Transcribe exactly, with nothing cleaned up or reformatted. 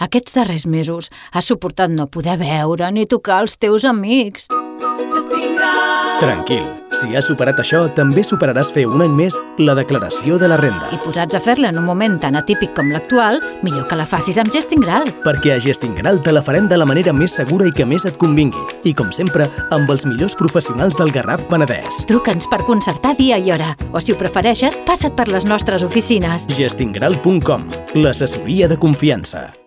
Aquests darrers mesos has suportat no poder veure ni tocar els teus amics. Tranquil, si has superat això, també superaràs fer un any més la declaració de la renda. I posats a fer-la en un moment tan atípic com l'actual, millor que la facis amb Gestingral. Perquè a Gestingral te la farem de la manera més segura i que més et convingui. I com sempre, amb els millors professionals del Garraf Penedès. Truca'ns per concertar dia i hora. O si ho prefereixes, passa't per les nostres oficines. gestingral punt com, l'assessoria de confiança.